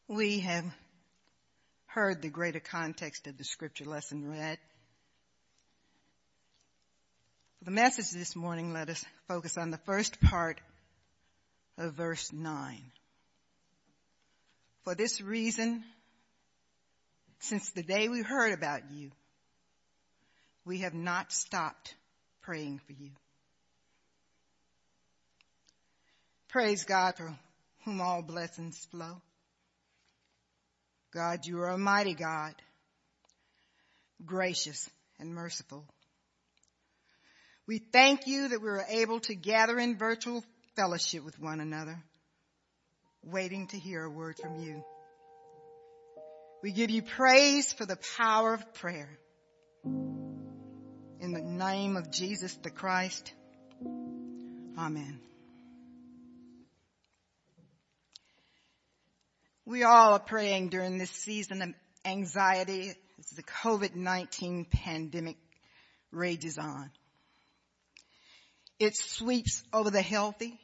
We have heard the greater context of the scripture lesson read. For the message this morning, let us focus on the first part of verse 9. For this reason, since the day we heard about you, we have not stopped praying for you. Praise God, for whom all blessings flow. God, you are a mighty God, gracious and merciful. We thank you that we are able to gather in virtual fellowship with one another, waiting to hear a word from you. We give you praise for the power of prayer. In the name of Jesus the Christ, amen. We all are praying during this season of anxiety as the COVID-19 pandemic rages on. It sweeps over the healthy,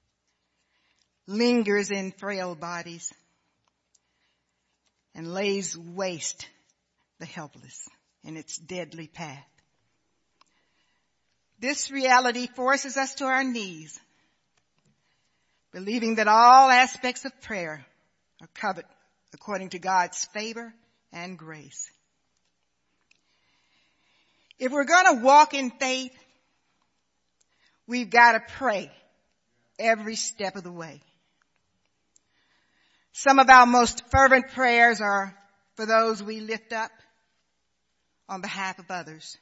lingers in frail bodies, and lays waste the helpless in its deadly path. This reality forces us to our knees, believing that all aspects of prayer are covered according to God's favor and grace. If we're going to walk in faith, we've got to pray every step of the way. Some of our most fervent prayers are for those we lift up on behalf of others.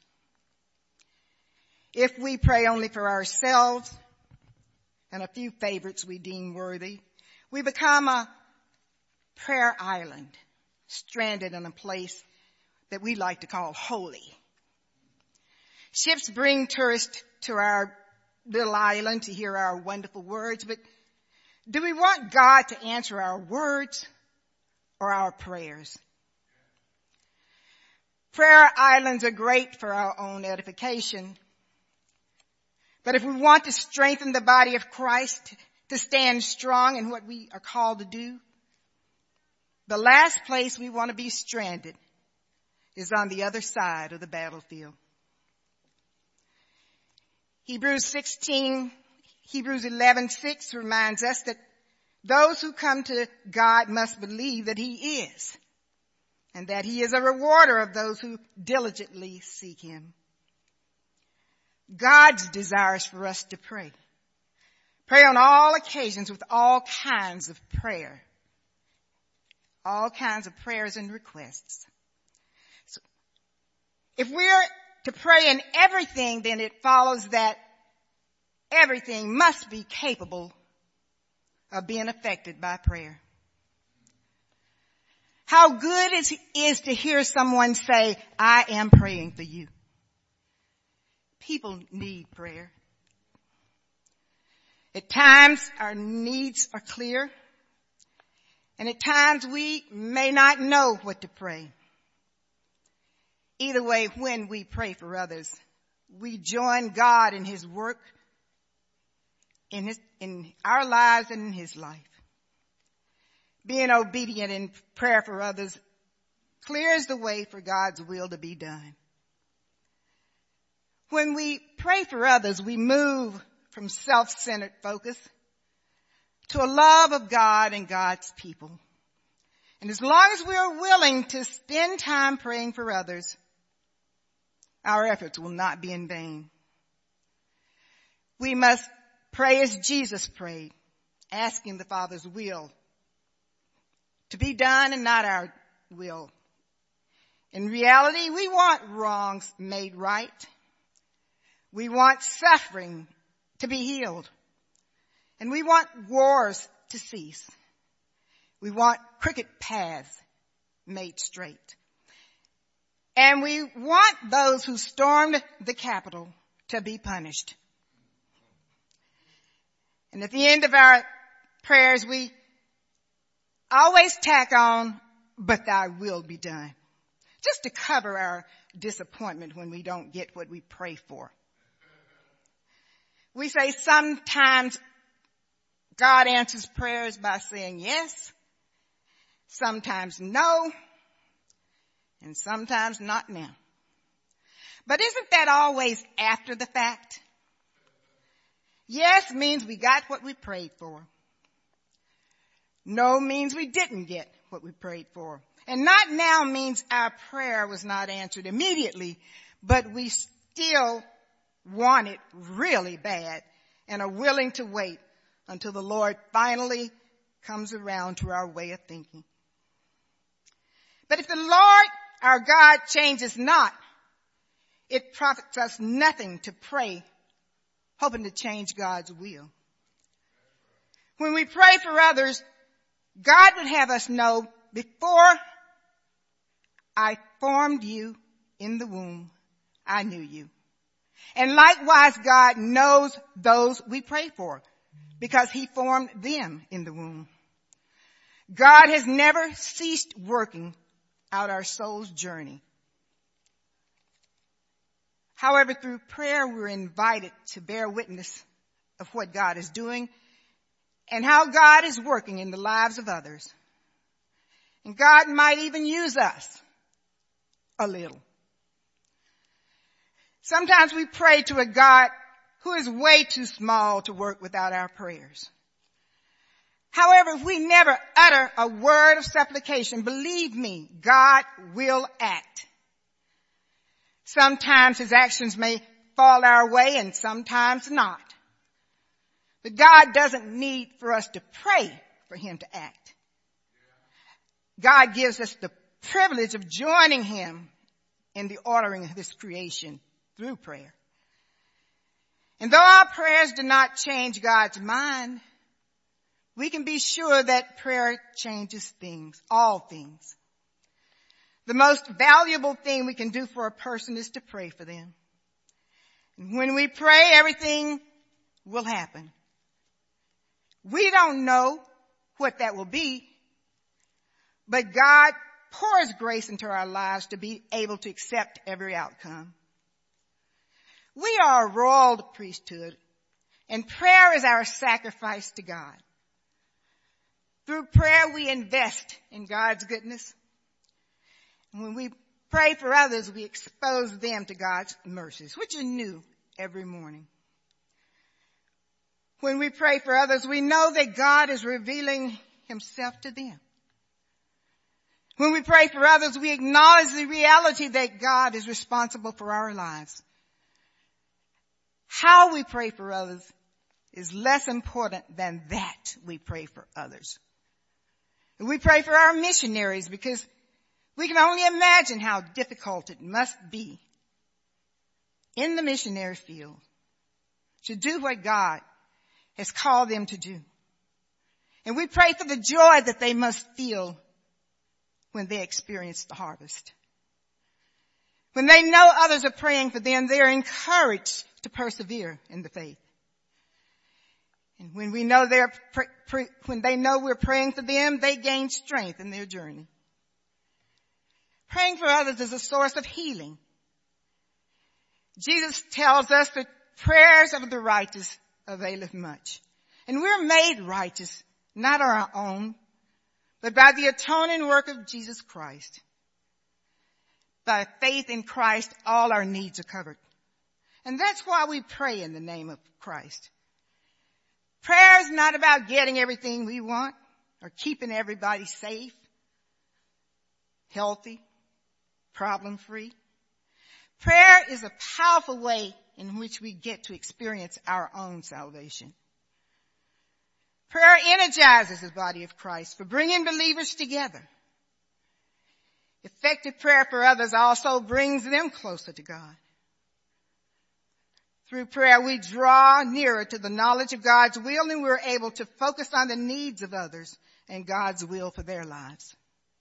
If we pray only for ourselves and a few favorites we deem worthy, we become a prayer island, stranded in a place that we like to call holy. Ships bring tourists to our little island to hear our wonderful words, but do we want God to answer our words or our prayers? Prayer islands are great for our own edification, but if we want to strengthen the body of Christ to stand strong in what we are called to do, the last place we want to be stranded is on the other side of the battlefield. Hebrews 11:6 reminds us that those who come to God must believe that He is, and that He is a rewarder of those who diligently seek Him. God's desires for us to pray. Pray on all occasions with all kinds of prayer. All kinds of prayers and requests. So, if we're to pray in everything, then it follows that everything must be capable of being affected by prayer. How good it is to hear someone say, I am praying for you. People need prayer. At times, our needs are clear. And at times we may not know what to pray. Either way, when we pray for others, we join God in His work, in our lives and in His life. Being obedient in prayer for others clears the way for God's will to be done. When we pray for others, we move from self-centered focus to a love of God and God's people. And as long as we are willing to spend time praying for others, our efforts will not be in vain. We must pray as Jesus prayed, asking the Father's will to be done and not our will. In reality, we want wrongs made right. We want suffering to be healed. And we want wars to cease. We want crooked paths made straight. And we want those who stormed the Capitol to be punished. And at the end of our prayers, we always tack on, but thy will be done. Just to cover our disappointment when we don't get what we pray for. We say sometimes God answers prayers by saying yes, sometimes no, and sometimes not now. But isn't that always after the fact? Yes means we got what we prayed for. No means we didn't get what we prayed for. And not now means our prayer was not answered immediately, but we still want it really bad and are willing to wait until the Lord finally comes around to our way of thinking. But if the Lord, our God, changes not, it profits us nothing to pray, hoping to change God's will. When we pray for others, God would have us know, before I formed you in the womb, I knew you. And likewise, God knows those we pray for because he formed them in the womb. God has never ceased working out our soul's journey. However, through prayer, we're invited to bear witness of what God is doing and how God is working in the lives of others. And God might even use us a little. Sometimes we pray to a God who is way too small to work without our prayers. However, if we never utter a word of supplication, believe me, God will act. Sometimes his actions may fall our way and sometimes not. But God doesn't need for us to pray for him to act. God gives us the privilege of joining him in the ordering of his creation through prayer. And though our prayers do not change God's mind, we can be sure that prayer changes things, all things. The most valuable thing we can do for a person is to pray for them. And when we pray, everything will happen. We don't know what that will be, but God pours grace into our lives to be able to accept every outcome. We are a royal priesthood, and prayer is our sacrifice to God. Through prayer, we invest in God's goodness. And when we pray for others, we expose them to God's mercies, which are new every morning. When we pray for others, we know that God is revealing himself to them. When we pray for others, we acknowledge the reality that God is responsible for our lives. How we pray for others is less important than that we pray for others. We pray for our missionaries because we can only imagine how difficult it must be in the missionary field to do what God has called them to do. And we pray for the joy that they must feel when they experience the harvest. When they know others are praying for them, they are encouraged to persevere in the faith. And when we know when they know we're praying for them, they gain strength in their journey. Praying for others is a source of healing. Jesus tells us that prayers of the righteous availeth much. And we're made righteous, not on our own, but by the atoning work of Jesus Christ. By faith in Christ, all our needs are covered. And that's why we pray in the name of Christ. Prayer is not about getting everything we want or keeping everybody safe, healthy, problem-free. Prayer is a powerful way in which we get to experience our own salvation. Prayer energizes the body of Christ for bringing believers together. Effective prayer for others also brings them closer to God. Through prayer, we draw nearer to the knowledge of God's will, and we're able to focus on the needs of others and God's will for their lives.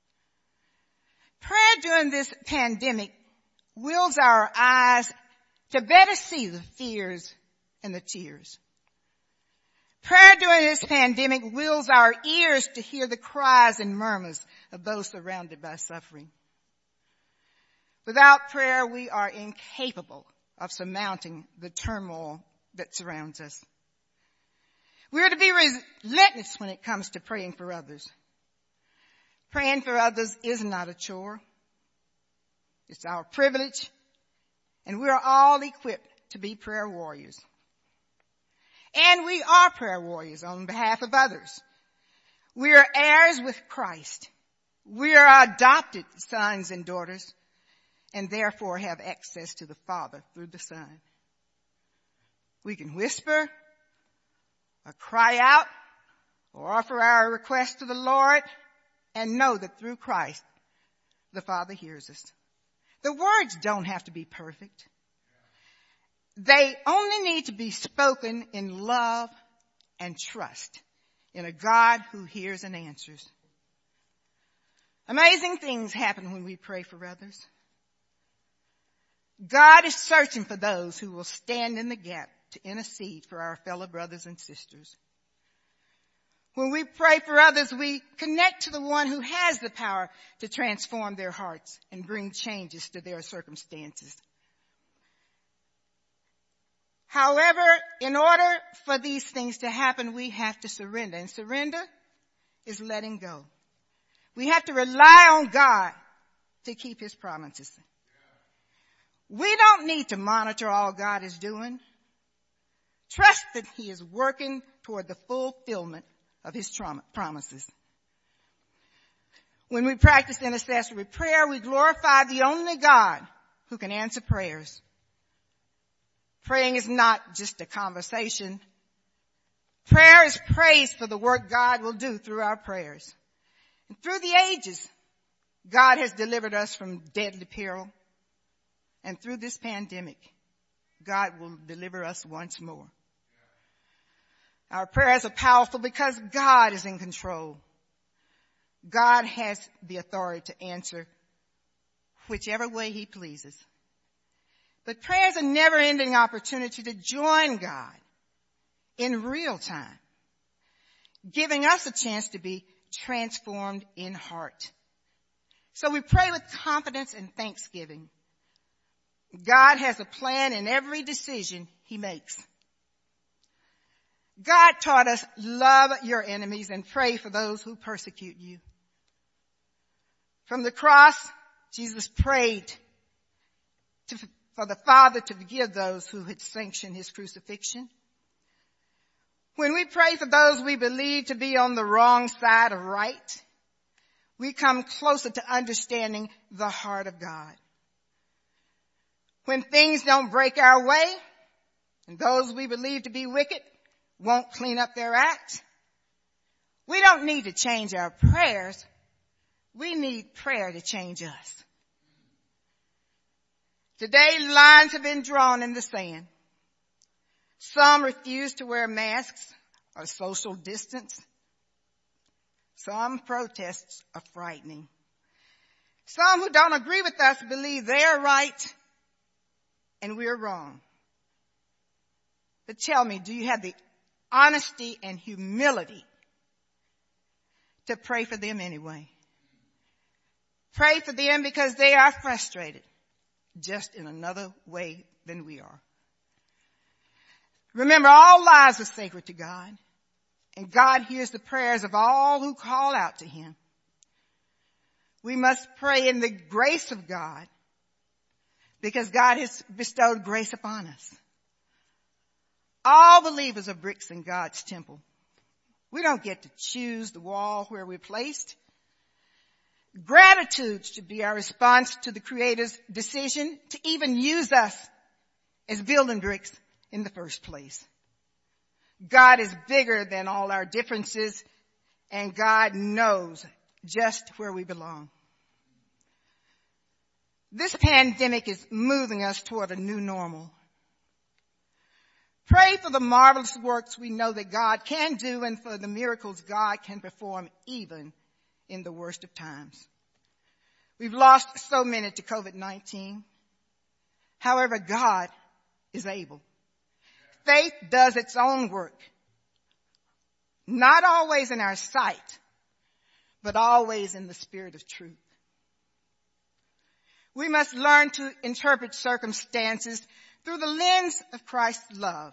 Prayer during this pandemic wills our eyes to better see the fears and the tears. Prayer during this pandemic wills our ears to hear the cries and murmurs of those surrounded by suffering. Without prayer, we are incapable of surmounting the turmoil that surrounds us. We are to be relentless when it comes to praying for others. Praying for others is not a chore. It's our privilege, and we are all equipped to be prayer warriors. And we are prayer warriors on behalf of others. We are heirs with Christ. We are adopted sons and daughters, and therefore have access to the Father through the Son. We can whisper, or cry out, or offer our request to the Lord, and know that through Christ, the Father hears us. The words don't have to be perfect. They only need to be spoken in love and trust in a God who hears and answers. Amazing things happen when we pray for others. God is searching for those who will stand in the gap to intercede for our fellow brothers and sisters. When we pray for others, we connect to the one who has the power to transform their hearts and bring changes to their circumstances. However, in order for these things to happen, we have to surrender. And surrender is letting go. We have to rely on God to keep his promises. We don't need to monitor all God is doing. Trust that he is working toward the fulfillment of his promises. When we practice intercessory prayer, we glorify the only God who can answer prayers. Praying is not just a conversation. Prayer is praise for the work God will do through our prayers. And through the ages, God has delivered us from deadly peril. And through this pandemic, God will deliver us once more. Our prayers are powerful because God is in control. God has the authority to answer whichever way he pleases. But prayer is a never-ending opportunity to join God in real time, giving us a chance to be transformed in heart. So we pray with confidence and thanksgiving. God has a plan in every decision he makes. God taught us, love your enemies and pray for those who persecute you. From the cross, Jesus prayed for the Father to forgive those who had sanctioned his crucifixion. When we pray for those we believe to be on the wrong side of right, we come closer to understanding the heart of God. When things don't break our way, and those we believe to be wicked won't clean up their act, we don't need to change our prayers. We need prayer to change us. Today, lines have been drawn in the sand. Some refuse to wear masks or social distance. Some protests are frightening. Some who don't agree with us believe they're right and we're wrong. But tell me, do you have the honesty and humility to pray for them anyway? Pray for them because they are frustrated, just in another way than we are. Remember, all lives are sacred to God, and God hears the prayers of all who call out to him. We must pray in the grace of God because God has bestowed grace upon us. All believers are bricks in God's temple. We don't get to choose the wall where we're placed. Gratitude should be our response to the Creator's decision to even use us as building bricks in the first place. God is bigger than all our differences, and God knows just where we belong. This pandemic is moving us toward a new normal. Pray for the marvelous works we know that God can do and for the miracles God can perform even in the worst of times. We've lost so many to COVID-19. However, God is able. Faith does its own work. Not always in our sight, but always in the spirit of truth. We must learn to interpret circumstances through the lens of Christ's love.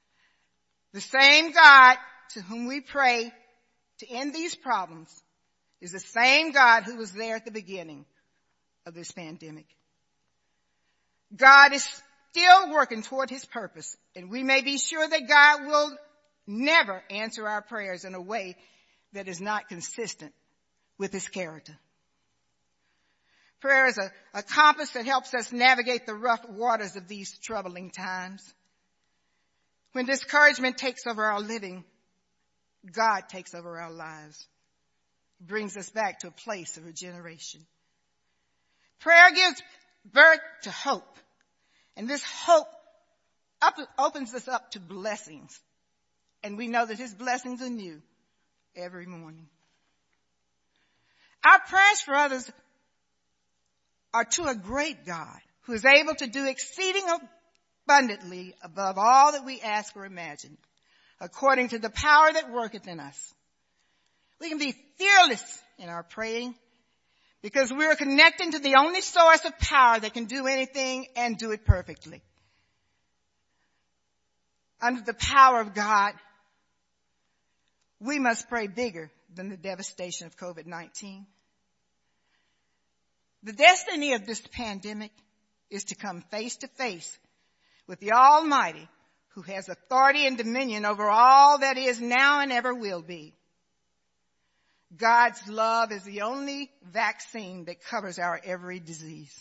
The same God to whom we pray to end these problems is the same God who was there at the beginning of this pandemic. God is still working toward his purpose, and we may be sure that God will never answer our prayers in a way that is not consistent with his character. Prayer is a compass that helps us navigate the rough waters of these troubling times. When discouragement takes over our living, God takes over our lives. He brings us back to a place of regeneration. Prayer gives birth to hope. And this hope opens us up to blessings. And we know that his blessings are new every morning. Our prayers for others are to a great God who is able to do exceeding abundantly above all that we ask or imagine, according to the power that worketh in us. We can be fearless in our praying because we're connecting to the only source of power that can do anything and do it perfectly. Under the power of God, we must pray bigger than the devastation of COVID-19. The destiny of this pandemic is to come face to face with the Almighty who has authority and dominion over all that is now and ever will be. God's love is the only vaccine that covers our every disease.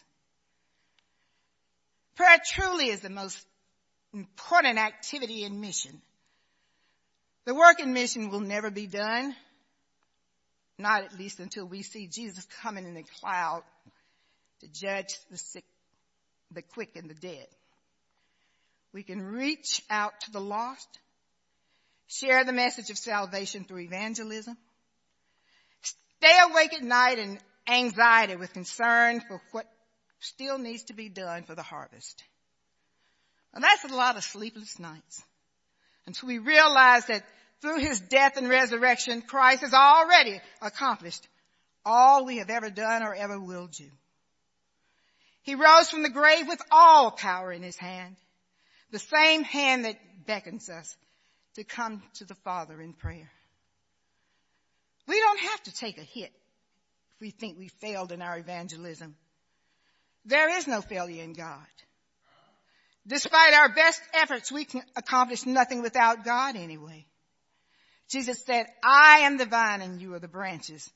Prayer truly is the most important activity in mission. The work in mission will never be done, not at least until we see Jesus coming in the cloud to judge the sick, the quick, and the dead. We can reach out to the lost, share the message of salvation through evangelism, stay awake at night in anxiety with concern for what still needs to be done for the harvest. And that's a lot of sleepless nights until we realize that through his death and resurrection, Christ has already accomplished all we have ever done or ever will do. He rose from the grave with all power in his hand, the same hand that beckons us to come to the Father in prayer. We don't have to take a hit if we think we failed in our evangelism. There is no failure in God. Despite our best efforts, we can accomplish nothing without God anyway. Jesus said, I am the vine and you are the branches.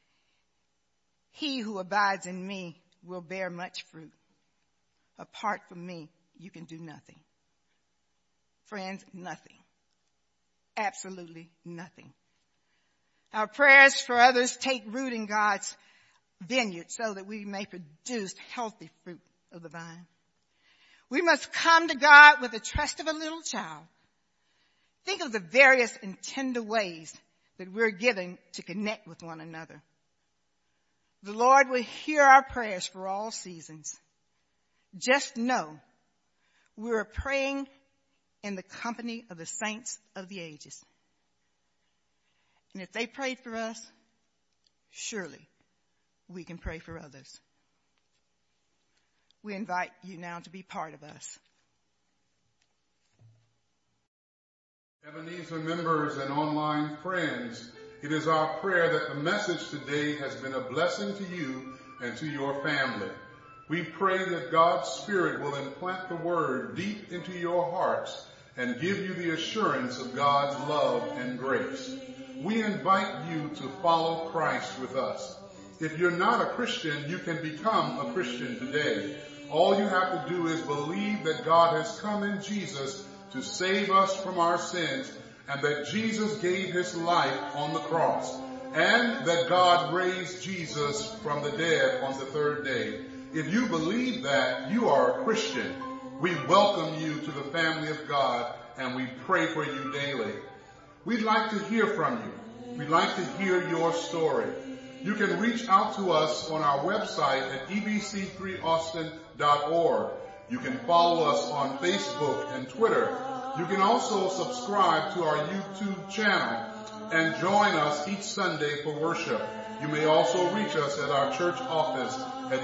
He who abides in me will bear much fruit. Apart from me, you can do nothing. Friends, nothing. Absolutely nothing. Our prayers for others take root in God's vineyard so that we may produce healthy fruit of the vine. We must come to God with the trust of a little child. Think of the various and tender ways that we're given to connect with one another. The Lord will hear our prayers for all seasons. Just know we're praying in the company of the saints of the ages. And if they prayed for us, surely we can pray for others. We invite you now to be part of us. Ebenezer members and online friends, it is our prayer that the message today has been a blessing to you and to your family. We pray that God's Spirit will implant the word deep into your hearts and give you the assurance of God's love and grace. We invite you to follow Christ with us. If you're not a Christian, you can become a Christian today. All you have to do is believe that God has come in Jesus to save us from our sins, and that Jesus gave his life on the cross, and that God raised Jesus from the dead on the third day. If you believe that, you are a Christian. We welcome you to the family of God, and we pray for you daily. We'd like to hear from you. We'd like to hear your story. You can reach out to us on our website at ebc3austin.org. You can follow us on Facebook and Twitter. You can also subscribe to our YouTube channel and join us each Sunday for worship. You may also reach us at our church office at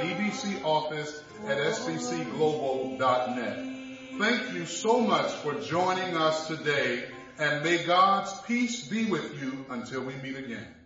ebcoffice@sbcglobal.net. Thank you so much for joining us today, and may God's peace be with you until we meet again.